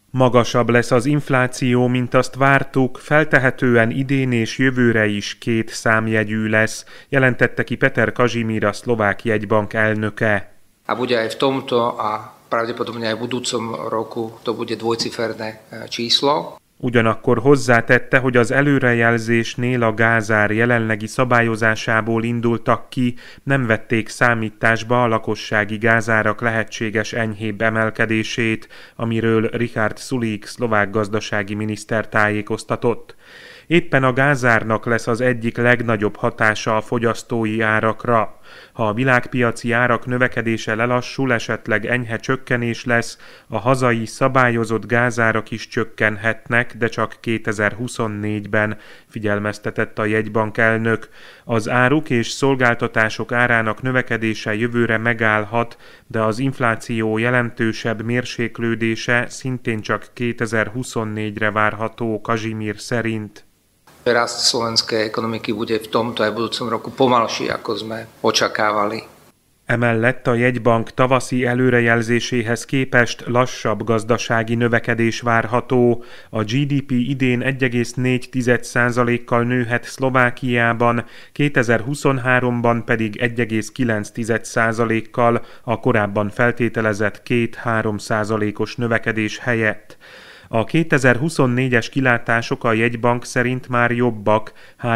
Magasabb lesz az infláció, mint azt vártuk, feltehetően idén és jövőre is 2 számjegyű lesz, jelentette ki Peter Kažimír, a szlovák jegybank elnöke. A bude aj v tomto a pravdepodobne aj v budúcom roku to bude dvojciferné číslo. Ugyanakkor hozzátette, hogy az előrejelzésnél a gázár jelenlegi szabályozásából indultak ki, nem vették számításba a lakossági gázárak lehetséges enyhébb emelkedését, amiről Richard Sulík szlovák gazdasági miniszter tájékoztatott. Éppen a gázárnak lesz az egyik legnagyobb hatása a fogyasztói árakra. Ha a világpiaci árak növekedése lelassul, esetleg enyhe csökkenés lesz, a hazai szabályozott gázárak is csökkenhetnek, de csak 2024-ben, figyelmeztetett a jegybank elnök. Az áruk és szolgáltatások árának növekedése jövőre megállhat, de az infláció jelentősebb mérséklődése szintén csak 2024-re várható Kažimír szerint. Rast slovenskej ekonomiky bude v tomto aj budúcom roku pomalší, ako sme očakávali. Emellett a jegybank tavaszi előrejelzéséhez képest lassabb gazdasági növekedés várható. A GDP idén 1,4%-kal nőhet Szlovákiában, 2023-ban pedig 1,9%-kal, a korábban feltételezett 2-3%-os növekedés helyett. A 2024-es kilátások a jegybank szerint már jobbak,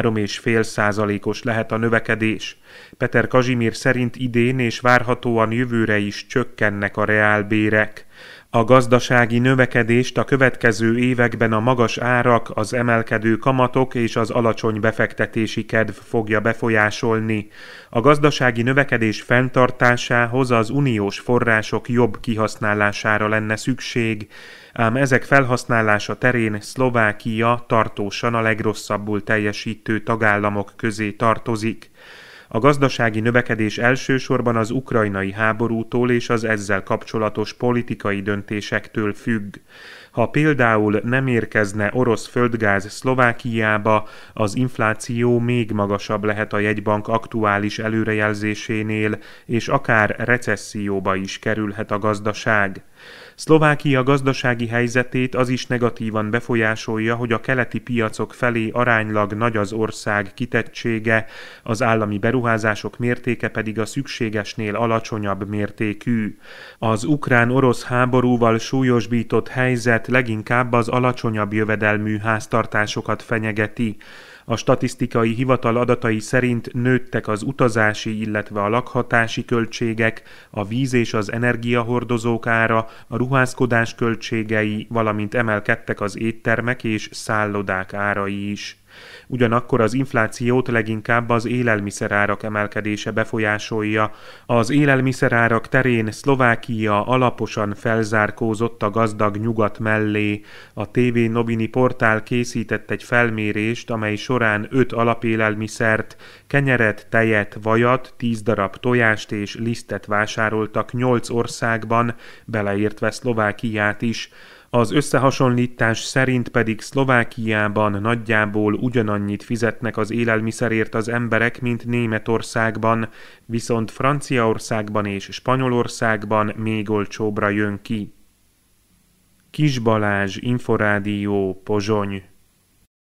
3,5%-os lehet a növekedés. Peter Kažimír szerint idén és várhatóan jövőre is csökkennek a reálbérek. A gazdasági növekedést a következő években a magas árak, az emelkedő kamatok és az alacsony befektetési kedv fogja befolyásolni. A gazdasági növekedés fenntartásához az uniós források jobb kihasználására lenne szükség, ám ezek felhasználása terén Szlovákia tartósan a legrosszabbul teljesítő tagállamok közé tartozik. A gazdasági növekedés elsősorban az ukrajnai háborútól és az ezzel kapcsolatos politikai döntésektől függ. Ha például nem érkezne orosz földgáz Szlovákiába, az infláció még magasabb lehet a jegybank aktuális előrejelzésénél, és akár recesszióba is kerülhet a gazdaság. Szlovákia gazdasági helyzetét az is negatívan befolyásolja, hogy a keleti piacok felé aránylag nagy az ország kitettsége, az állami beruházások mértéke pedig a szükségesnél alacsonyabb mértékű. Az ukrán-orosz háborúval súlyosbított helyzet leginkább az alacsonyabb jövedelmű háztartásokat fenyegeti. A statisztikai hivatal adatai szerint nőttek az utazási, illetve a lakhatási költségek, a víz és az energiahordozók ára, a ruházkodás költségei, valamint emelkedtek az éttermek és szállodák árai is. Ugyanakkor az inflációt leginkább az élelmiszerárak emelkedése befolyásolja. Az élelmiszerárak terén Szlovákia alaposan felzárkózott a gazdag nyugat mellé. A TV Noviny portál készített egy felmérést, amely során 5 alapélelmiszert, kenyeret, tejet, vajat, 10 darab tojást és lisztet vásároltak 8 országban, beleértve Szlovákiát is. Az összehasonlítás szerint pedig Szlovákiában nagyjából ugyanannyit fizetnek az élelmiszerért az emberek, mint Németországban, viszont Franciaországban és Spanyolországban még olcsóbbra jön ki. Kis Balázs, Inforádió, Pozsony.